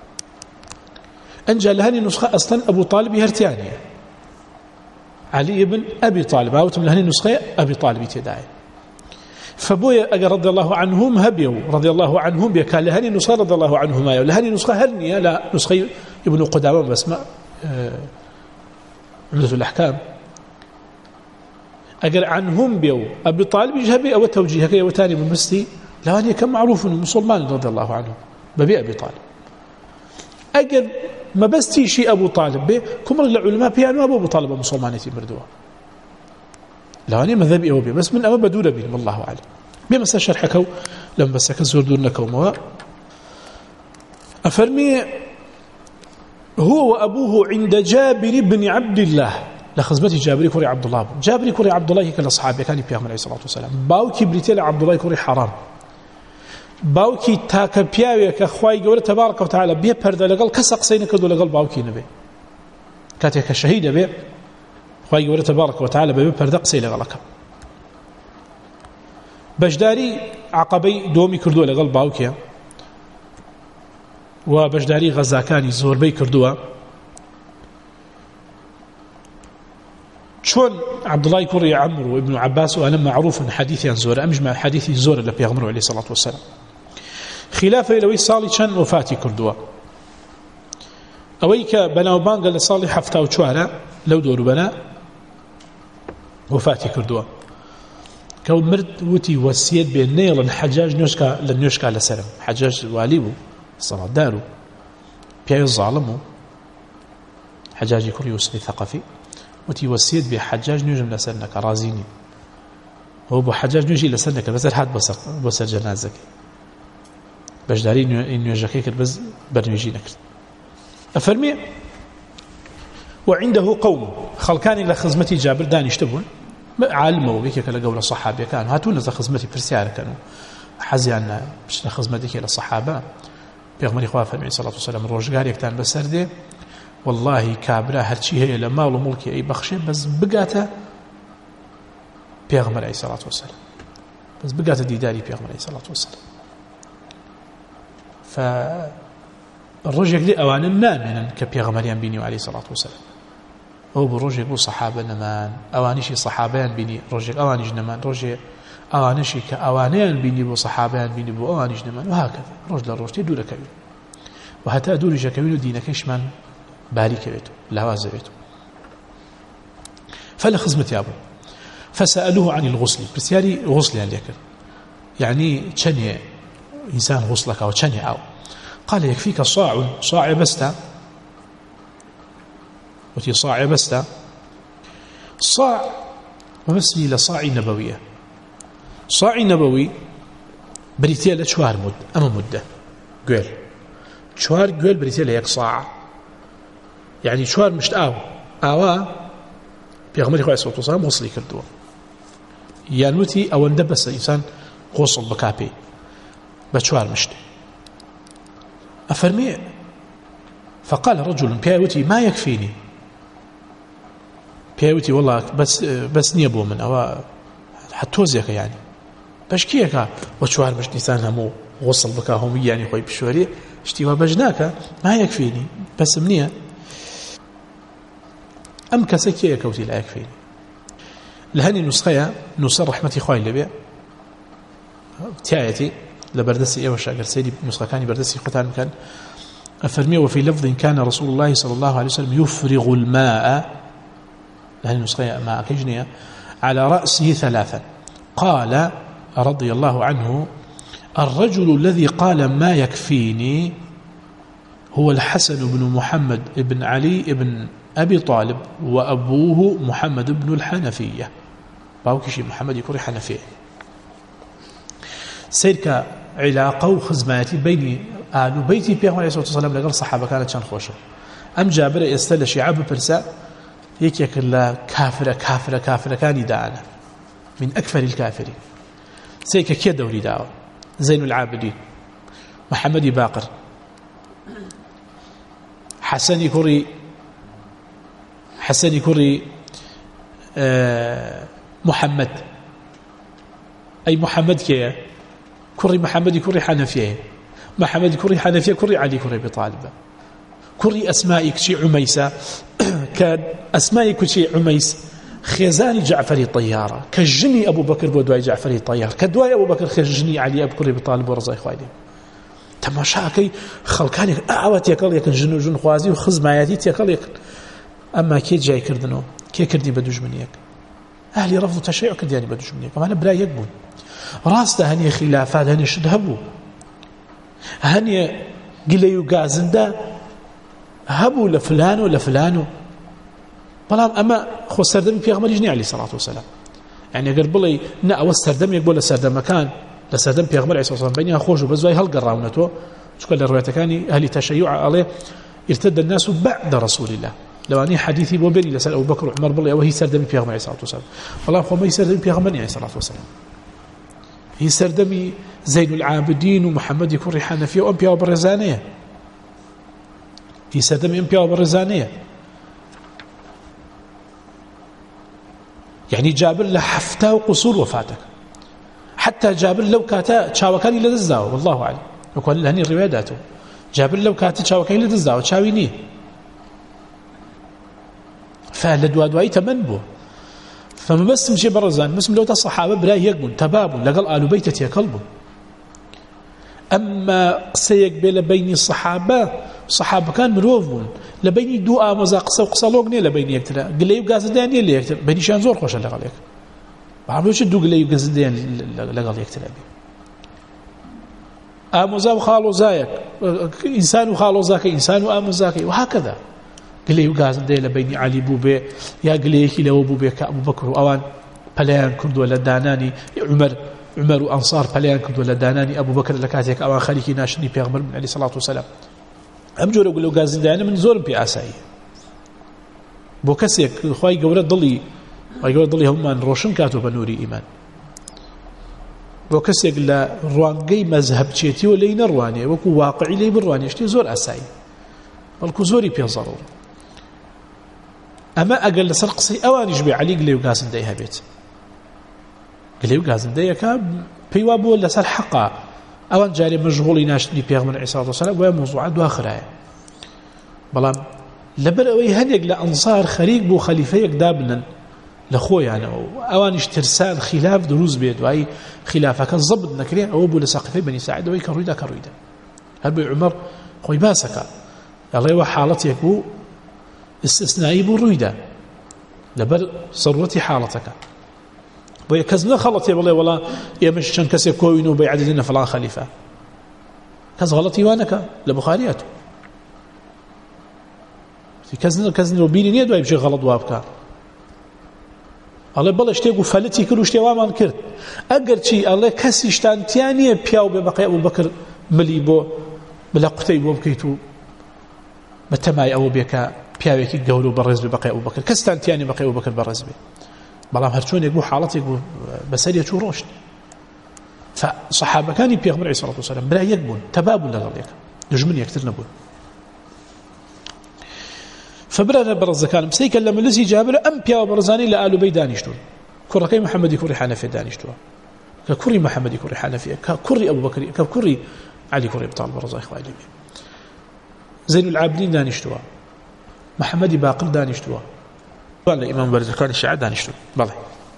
أنجا لهني نسخة أصلا أبو طالب هرتيانية علي ابن أبي طالب أوتم لهني نسخة أبي طالب تداعي فبويا أجا رضي الله عنهم هبيوا رضي الله عنهم بيكال لهني نسخة رضي الله عنهم لهني نسخة هرنية لا نسخة ابن قدامة بس ما آه عمدة الأحكام أقر عنهم بيو أبي طالب يجهبي أو توجيه كي وتاني بمستي لو أن كان معروف مسلمان رضي الله عنه ببي أبي طالب أقر ما بستي شيء أبو طالب بي كمر العلماء بيانوا أبو طالب مسلمان يتم بردوا لو أن مذهبي أو بي بس من أما بدون بي والله أعلم بما سشرحكوا لما بس كزور دونكوا موا أفرمي هو وأبوه عند جابر بن عبد الله لخزمتي جابر كوري عبد الله جابر كوري عبد الله كان أصحابه كان بيهم عليه الصلاة والسلام باوكي بريتيل عبد الله كوري حرام باوكي تاك بياوي كخواي جورة تبارك وتعالى بيه برد لقل كسق سينك دو لقل باوكي نبي كاتك شهيد بيه خواي جورة تبارك وتعالى بيه برد قسي لقلك بجداري عقبي دومي كردو لقل باوكي وبجداري غزاكاني زوربي كردوها شون عبد الله كوري عمرو وابن عباس وأنا معروف حديثي عن زور أمجمع حديثي زور اللي بيغمروا عليه الصلاة والسلام خلافة لوي صالي كان وفاتي كردوها أويك بنا وبان قال صالي حفتا وشوارا لو دور بنا وفاتي كردوها كو مرد وتي وسيد بين نيل حجاج نيوشكا لنيوشكا لسلم حجاج واليبو صلاة دارو بيعي الظالمو حجاج كوري يوسف الثقفي وتي وسيد بحجاج نيوجم لسنك رازيني هو بو حجاج نيوجي لسنك بس هاد بصر بصر جنازك باش داري نيوجكيك بس برنيجي نكرت أفرمي وعنده قوم خلقاني لخزمتي جابر داني يشتبون عالموا بك كلا قول الصحابة كانوا هاتون لخزمتي برسيارة كانوا حزيان مش لخزمتي كلا الصحابة بيغمري خواه فرمي صلى الله عليه وسلم روجقار يكتان بسرده والله كابرا هرچی هەیە لە ماڵ و مڵکی ئەی بەخشێ بەس بگاتە پێغەمبەر عەلەیهی سەڵات وەسەلام بەس بگاتە دیداری پێغەمبەر عەلەیهی سەڵات وەسەلام ف ڕۆژێک لێ ئەوانە نامێنن کە پێغەمبەریان بینی و عەلەیهی سەڵات وەسەلام ئەو بۆ ڕۆژێک بۆ سەحابە نەمان ئەوانیشی سەحابەیان بینی ڕۆژێک ئەوانیش نەمان ڕۆژێ ئەوانشی کە ئەوانەیان بینی بۆ سەحابەیان بینی بۆ ئەوانیش نەمان و هاکەذا ڕۆژ لە ڕۆژ تێ دوورەکەوین و هەتا دووریشەکەوین و دینەکەیشمان باریکەوێت و لاوازەوێت فلە خزمەتیا بوو فسألوه عن الغسل پرسیاری غسلیان لێ کرد یعنی چەندێ ئینسان غسڵەکەوە چەندێ ئاو قال يكفيك صاع صاع بستا وتي صاع بستا صاع ومثلي لصاع نبوية صاع نبوي بريتيا لشوار مد أما مدة قول شوار قول بريتيا ليك صاع يعني شوار مشت آو آوا بيغمري خواه صوت وصام غسلي كردوا يعني وتي أو اندبس إنسان غسل بكابي بشوار مشت أفرمي فقال رجل بياوتي ما يكفيني بياوتي والله بس بس نيبو من أو حتوزيك يعني باش كيكا وشوار مش نسان همو غسل بكاهم يعني خوي بشوري اشتيوا بجناك ما يكفيني بس منيه أم كسكي كوتي لا يكفيني لهني نسخيا نصر رحمتي خوي لبيع تايتي لبردسي ايه وشاقر سيدي نسخة كان بردسي ختان كان أفرمي وفي لفظ كان رسول الله صلى الله عليه وسلم يفرغ الماء لهني نسخيا ماء كجنية على رأسه ثلاثا قال رضي الله عنه الرجل الذي قال ما يكفيني هو الحسن بن محمد بن علي بن أبي طالب وأبوه محمد بن الحنفية باوكشي محمد يكون حنفية سيرك علاقة وخزماتي بين آل بيتي بيغمر عليه الصلاة والسلام لقل صحابة كانت شان خوشة أم جابر يستل شعب برساء يكيك الله كافرة كافرة كافرة كان يدعنا من أكفر الكافرين سيرك كي دوري دعوة زين العابدين محمد باقر حسن يكوري حسن يكوري آه محمد أي محمد كي كوري محمد كوري حنفية محمد كوري حنفية كوري علي كوري بطالبة كوري أسماء كشي عميسة كان أسماء كشي عميس خيزاني جعفري طيارة كجني أبو بكر بودواي جعفري طيار كدواي أبو بكر خيجني علي أبو كوري بطالب ورزاي خوالي تماشاكي خلقاني أعوات يكال يكن جنو جن خوازي وخزماياتي تيكال يكن أما كي جاي كردنو كي كردي بدوج منيك أهلي رفضوا تشيع كردياني بدوج منيك وأنا بلا يقبون راسته هني خلافات هني شدهبوا هني قليو قازندا هبوا لفلانو لفلانو بلام أما خو سردمي في أغمر يجني عليه الصلاة والسلام يعني أقول بلي نأوى السردمي يقول لسردم مكان لسردم في أغمر عليه الصلاة والسلام بيني أخوش وبزواي هل قراونته شكرا للروايتكاني أهلي تشيع عليه ارتد الناس بعد رسول الله لو أني حديثي وبيني لسأل أبو بكر وعمر بلي وهي سردمي في أغمر عليه الصلاة والسلام والله خو ما يسردمي في أغمر عليه الصلاة والسلام هي سردمي زين العابدين ومحمد يكون ريحانة فيه وأنبياء وبرزانية هي سردمي أنبياء وبرزانية يعني جابر لحفته وقصور وفاتك حتى جابر لو كاتا شاوكاني لدزاو والله أعلم يقول لهني الرواياته جابر لو كاتا شاوكاني لدزاو شاوينيه فلدوادواي تمنبو فما بس مشي برزان مسلم لو تصحابه بلا يقبل تباب لقل آل بيتة يقلبه أما سيقبل بين الصحابة صحابة كان مروفون لبيني دو آمزا قصة وقصة لوغني لبيني يكتلا قل لي يقاس داني اللي يكتلا بيني شان زور خوش اللي قال يك بعملوش دو قل لي يقاس داني اللي قال يكتلا بي آمزا وخالو زايك إنسان وخالو زاك إنسان وآمزاك وهكذا قل لي يقاس داني لبيني علي بوبي يا قل لي يكي لو بوبي كأبو بكر وأوان بليان كرد ولا داناني عمر عمر وأنصار بليان كرد ولا داناني أبو بكر لكاتيك أوان خليكي ناشني بيغمر من عليه الصلاة والسلام أم جور أقول له قازن دانا من زور بيعساي بو كسيك خواهي قولة ضلي خواهي قولة ضلي هم من روشن كاتو بنوري إيمان بو كسيك لا روانقي مذهب تشيتي ولين رواني وكو واقعي لي بالرواني اشتي زور أساي بلكو زوري بيه ضرور ئەمە ئەگەر لەسەر قسەی ئەوانیش بێ عەلی گلێ و گازندەی هەبێت گلێ و گازندەیەکە پێی وا بووە لەسەر حەقا ئەوان جارێ مەشغوڵی ناشتنی پێغەمبەر عیسی عەلەیهی سەلام وایە مۆزوعات دواخرایە بەڵام لەبەر ئەوەی هەندێک لە ئەنسار خەریک بوو خەلیفەیەک دابنن لە خۆیانەوە ئەوانیش ترسان خلاف دروست بێت دوایی خلافەکە زەبط نەکرێ ئەوە بوو لە ساقفەی بەنی ساعیدەوەی کە ڕوویدا کە ڕوویدا هەر بۆی عومەر خۆی باسەکە دەڵێەوە حاڵەتێک بوو استثنایی بوو ڕوویدا لەبەر سەروەتی حاڵەتەکە بۆیە کەس نەخەڵەتێ بڵێ وەڵا ئێمەش چەند کەسێک کۆوین و بەیعەت دێنە فەڵان خەلیفە کەس غەڵەتی وانەکە لە بوخاریەتە کەس کەس بینی نییە دوای بچێ غەڵەت وا بکە ئەڵێ بەڵێ شتێک و فەلەتی کرد و شتێ وامان کرد ئەگەر چی ئەڵێ کەسی شتانتیان نییە پیا و بێ بەقەی ئەبوبەکر ملی بۆ بلا قوتەی بۆ بکەیت و بە تەمای ئەوە بێکە پیاوێکی گەورە و بەڕێز بێ بەقەی ئەبوبەکر کەستانتیانی بەقەی ئەبوبەکر بەڕێز بێ بەڵام هەرچۆنێک بوو حاڵەتێک بوو بەسەریە چوو ڕۆشت فصحابەکانی پێغەمبەر عەلەیهی سەڵاتو وسەلام برا یەک بوون تەبا بوون لەگەڵ یەک دژمن یەکتر نەبوون فبرنا برزكان مسيك لما لزي جابر أم بيا برزاني لآل بي دانشتون كركي محمد كوري حنفي دانشتون ككوري محمد كوري حنفي ككوري أبو بكر ككوري علي كوري ابطال برزا إخواني زين العابدين دانشتون محمد باقر دانشتون قال الإمام برزكان الشيعة دانشتون بالله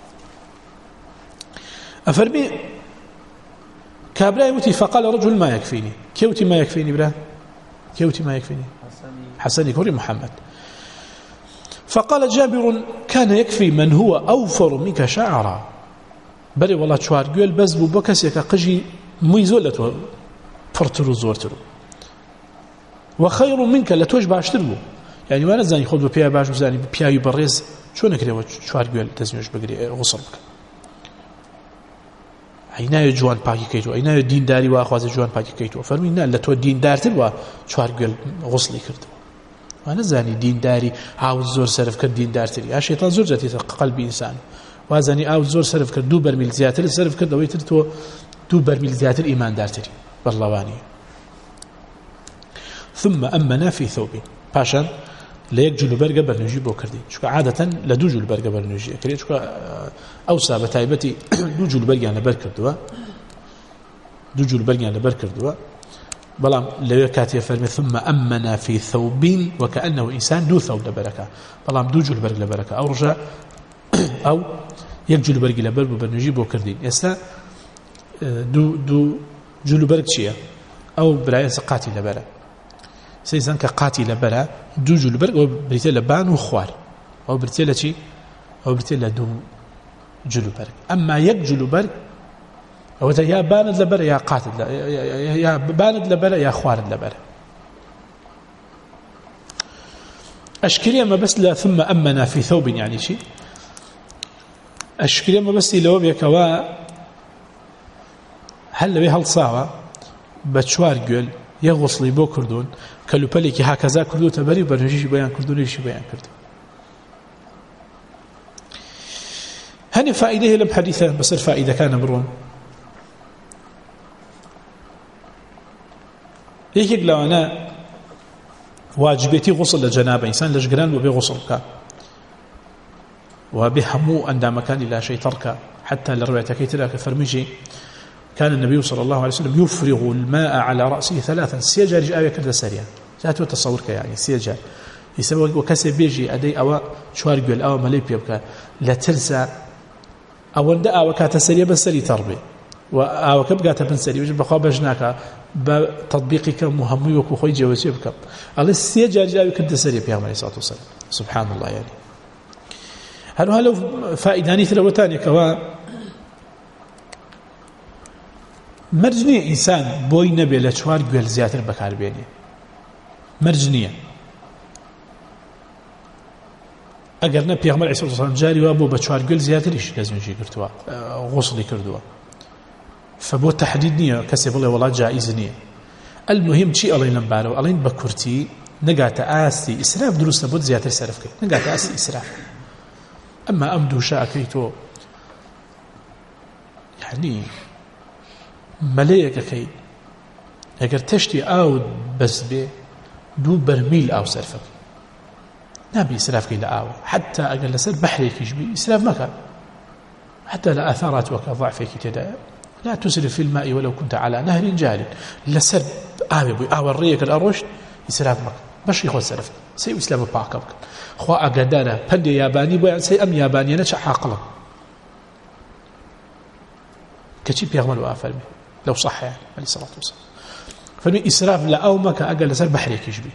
أفرمي كابلا يموتي فقال رجل ما يكفيني كيوتي ما يكفيني برا كيوتي ما يكفيني حسني كوري محمد فقال جابر كان يكفي من هو أوفر منك شعرا بلي والله شوار قول بس بو بكسيك قجي ميزولته فرترو زورترو وخير منك لتوج باشترو يعني وانا زاني خود بيا باش وزاني بيا يبرز شو نكري شوار قول تزنيش بقري غصر بك عيناي جوان باقي كيتو عيناي دين داري واخواز جوان باقي كيتو فرمينا لتو دين دارتر و شوار قول غصلي كردو وانا زاني دين داري عاوز زور صرف كرد دين دارتري ها شيطان زور جاتي قلب انسان وازاني عاوز زور صرف كرد دو برميل زياتر صرف كرد دويتر تو دو برميل زياتر ايمان دارتري والله واني ثم امنا في ثوب باشا ليك جلو برقه برنجي بو كردي شكو عاده لدو جلو برقه برنجي كري شكو اوسا بتايبتي دو جلو برقه انا بركردوا دو جلو برقه انا بركردوا بلام لو كاتي فرمي ثم أمنا في ثوب وكأنه إنسان دو ثوب لبركة بلام دو جل برق لبركة أو رجع أو يجل برق لبرق وبنجيب وكردين يسا دو دو جل برق شيء أو برايس قاتي لبرة سيزان كقاتي لبرة دو جل برق وبريتي لبان وخوار أو بريتي لشي أو بريتي لدو جل برق أما يجل برق أو يا باند لبرة يا قاتل يا باند لبرة يا خوارد لبرة أشكري ما بس لا ثم أمنا في ثوب يعني شيء أشكري ما بس لو بيكوا هل بي هل صاوة بتشوار قول يغصلي بو كردون كلو بليكي هكذا كردو تبري برنجيش بيان كردون يشي بيان كردو هني فائدة لم حديثة بس الفائدة كان برون يكيك لو أنا واجبيتي غسل لجنابة إنسان لجقران وبي غسل كا وبهمو أن دام كان لا شيء ترك حتى لرواية كيتلا كفرمجي كان النبي صلى الله عليه وسلم يفرغ الماء على رأسه ثلاثا سيجار جاء كذا سريعا جاءت تصورك يعني سيجار يسوي وكسي بيجي أدي أو شوار قول أو ملي بيبكى لا ترسى أو ندأ وكات سريع بس سري تربي و كبقات بن سري وجب خابجناك بتطبيقك مهم وكو جواسيبك الله سيجار جاء كذا سريع في عليه الصلاة والسلام سبحان الله يعني هل هل فائداني ثلاثاني كوا مرجنية إنسان بوي نبي لشوار قول زياتر بكار بيني مرجنية أجر نبي عمر عيسى الله جاري وابو بشوار قول زياتريش لازم يجي كرتوا غسلي كردوا فبو تحديد نية كسب الله والله جائز نية المهم شيء الله ينباره الله ينبكرتي نقاط آسي إسراف دروس نبود زياتر سرف كي نقاط آسي إسراف أما أمدو شاء كيتو يعني مليك كي اگر تشتي آو بس بي دو برميل آو سرفك نبي إسراف كي لآوة حتى أقل لسر بحري كيشبي إسراف مكان حتى لا أثارات وكضعفك تدايا لا تسرف في الماء ولو كنت على نهر جاري لسر آوي بي آوى الريك الأروش إسراف مكان باش يخوض سرف سي إسلام باكا بكن خوا أقدانا بندي ياباني بويا سي أم ياباني نشأ حاقلا كتشي بيغمل وآفرمي لو صح يعني عليه الصلاة والسلام فمن إسراف لآو مكا أقل لسر بحري كيشبي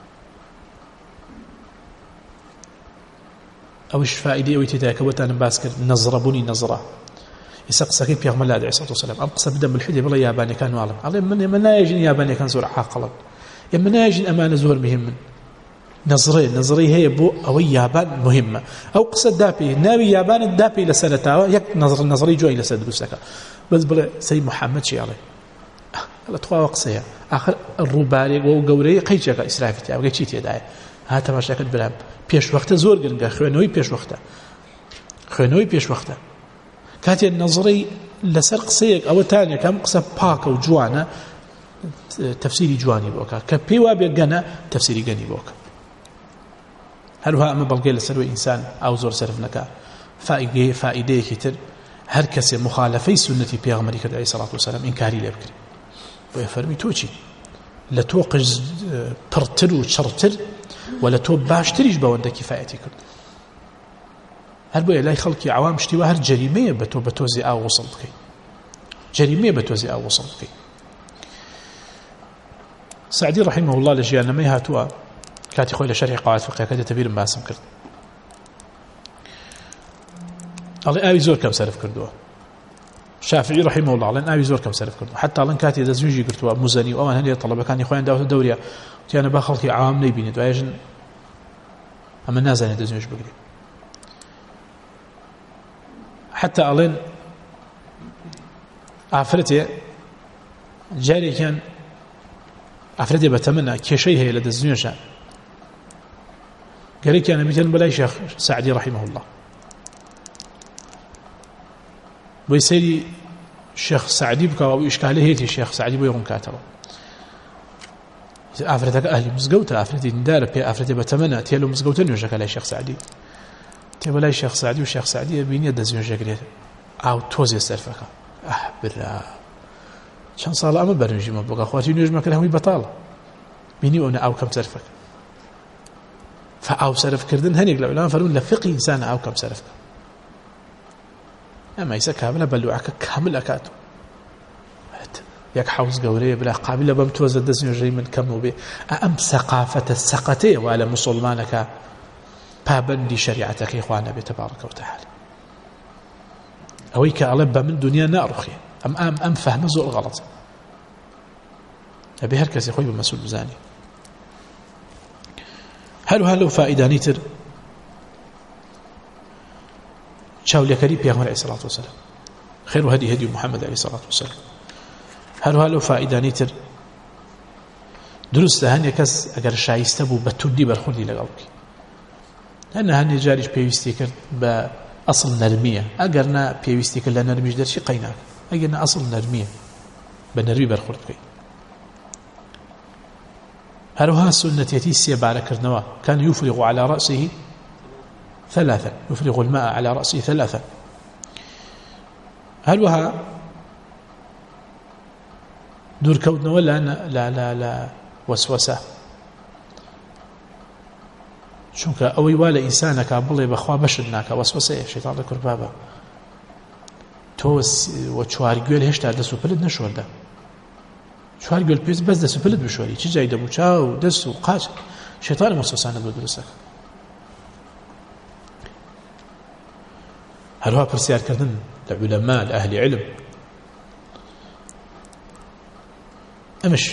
أوش فائدة أو تداك وتانا باسكر نظرة بني نظرة يسق سكين في أغمال الله عليه الصلاة والسلام أقصى بدم الحدي بالله ياباني كان معلم عليه من من لا يجن ياباني كان زور عاقلا يمن لا يجن أمانة زور مهم نظري نظري هي بو أو يابان مهمة أو قصد دابي ناوي يابان الدابي لسنة يك نظر نظري جوي لسدروسك بس بلا سيد محمد شي عليه لا تخوا وقصيها آخر الرباري وقوري قيجك إسرافيتي أو قيجي تداعي هاتا ما شاكل برام پیش وقت زور گرنگه خوێنەوەی پیش وقته خوێنەوەی پیش وقته کاتێ نظری لەسەر قسەیەک ئەوە تانێکم قسە پاکە و جوانە تفسیری جوانی بۆکە کە پێی وا بێ گەنە تفسیری گەنی بۆکە هەروها ئەمە بەڵگەی لەسەر ئینسان ئەو زۆر سەرف نەکا فائیدەی فائیدەیەکی تر هەر کەسێ مخالفەی سنەتی پێغەمبەری کرد عەلەیهی سەڵات وسەلام ئینکاری لێ بکرێ بۆیە فەرمی تۆ چی لە تۆ قژ پڕتر و چڕتر ولا تو باشتريش بەوەندە کفایەتی کرد هەر بۆیە لای خەڵکی عوام شتیوە هەر جەریمەیە بە تۆ بە تۆزی ئاو وەسڵ بکەیت جەریمەیە بە تۆزی ئاو وەسڵ بکەیت سعدی رحمه الله لە ژیانەمەی هاتووە کاتی خۆی لە شەرحی قەواعید فقهیەکە دەتەبیرم باسم کرد ئەڵێ ئاوی زۆر کەم سەرف کردووە شافعی رحمه الله ئەڵێن ئاوی زۆر کەم سەرف کردووە حتا ئەڵێن کاتی دەستنوێژی گرتووە موزەنی و ئەوان هەندێک تەڵەبەکانی خۆیان داوەتە دەوریا تیانە با خەڵکی عام نەیبینێت و ئاژن ئەمە نازانێت دەستنوێژ بگرێت حتى ئەڵێن ئافرەتێ جارێکیان ئافرەتێ بەتەمەنە کێشەی هەیە لە دەستنوێژە گەرێکیانە بیتێن بەلای شێخ سعدی رحمه الله بۆی سەیری شێخ سعدی بکەوە و ئیشکالە هەیەی شێخ سعدی بۆی ڕوونکاتەوە ئافرەتەکە ئەهلی مزگەوتە ئافرەتی دیندارە پێ ئافرەتێ بەتەمەنە تێ لە مزگەوتە نوێژەکە لای شێخ سعدی تێ بەلای شێخ سعدی و شێخ سعدی بینیە دەستنوێژەکرێت ئاو تۆزێ سەرفەکە ئەح برا چەند ساڵ ئەمە بەرنژیمە بۆکە خواتی نوێژمەکرد هەمووی بەتاڵە بینی ئەوە ئاو کەم سەرفەکە فئاو سەرفکردن هەنێک لە عولەما فەرمون لە فقی ئینسانە ئاو کەم سەرفکە ئەمە ئیسە کاملە بەلوعەکە کامل ئەکاتەوە یەک حەوز گەورەیە برا قابلە بەم تۆزە دەستنوێژەی من کەم و بێ ئەم سەقافەتە سەقەتەیە وا لە موسڵمانەکە پابەندی شەریعەتەکەی خوا نەبێت تەبارەکە و تەعالە ئەوەی کە ئەڵێ بە من دنیا ناڕوخێ ئەم ئەم ئەم فەهمە زۆر غەڵەتە ئەبێ هەر کەسێ خۆی بە مەسئول بزانێ هەروها لەو فائیدانی تر چاولێکەری پێغەمبەر عەلەیهی سەڵات وسەلام خێر و هەدی هەدی محەممەد عەلەیهی سەڵات وسەلام هەروها لەو فائیدانی تر دروستە هەندێک کەس ئەگەر شایستە بوو بە توندی بەرخوردی لەگەڵ بکەی هەنە هەندێک جاریش پێویستی کرد بە ئەسڵ نەرمیە ئەگەر نا پێویستی کرد لە نەرمیش دەرچی قەیناک ئەگەر نا ئەسڵ نەرمیە بە نەرمی بەرخورد بکەی هەروها سنەتێتی سێبارەکردنەوە كان يفرغ على رأسه ثلاثا يفرغ الماء على رأسه ثلاثا هەروها دوورکەوتنەوە لە لا لا لا وەسوەسە چونکە ئەوەی وا لە ئینسانەکە بڵێ بەخوا بەشت ناکە وەسوەسەیە شەیتان لە کورد بابە تۆ وە چوارگوێل هێشتا دەست و پلت نەشۆردە چوارگوێل پێویست بەس دەست و پلت بشۆری چ جای دەبوو چاو دەست و قاچ شەیتان وەسوەسانە بۆ دروستەکە هەروها پرسیارکردن لە عولەما لە ئەهلی علم ئەمەش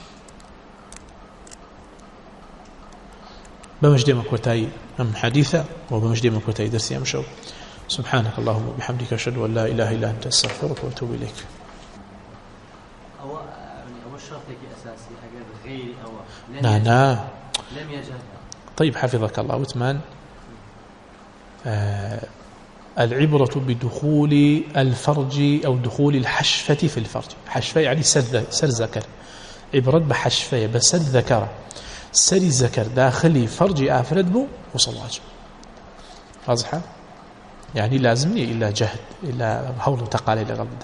بەمەش دێمە کۆتایی ئەم حەدیثە و بەمەش دێمە کۆتایی دەرسی ئەم شەو سبحانك اللهم وبحمدك أشهد أن لا إله إلا أنت أستغفرك وأتوب إليك.
أو يعني أو الشرط أساسي حاجة غير أو
لا لا
لم يجد.
طيب حفظك الله وثمان آه العبرة بدخول الفرج أو دخول الحشفة في الفرج. حشفة يعني سر سر ذكر عبرة بحشفة بسر ذكر سر ذكر داخلي فرج أفرد بو وصل واجب. واضحة؟ يعني لازم إلا جهد إلا هول وتقالي لغلبه.